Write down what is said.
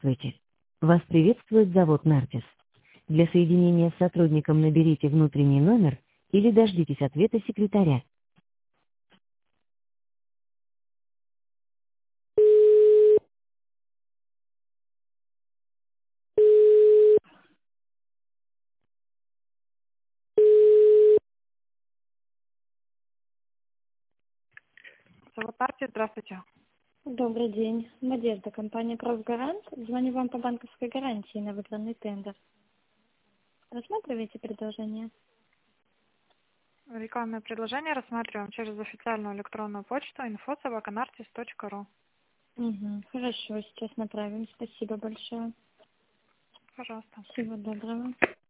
Здравствуйте. Вас приветствует завод «Нартис». Для соединения с сотрудником наберите внутренний номер или дождитесь ответа секретаря. Салатарти, здравствуйте. Добрый день. Надежда, компания «Профгарант». Звоню вам по банковской гарантии на выигранный тендер. Рассматриваете предложение? Рекламное предложение рассматриваем через официальную электронную почту info@nartis.ru. Угу. Хорошо, сейчас направим. Спасибо большое. Пожалуйста. Всего доброго.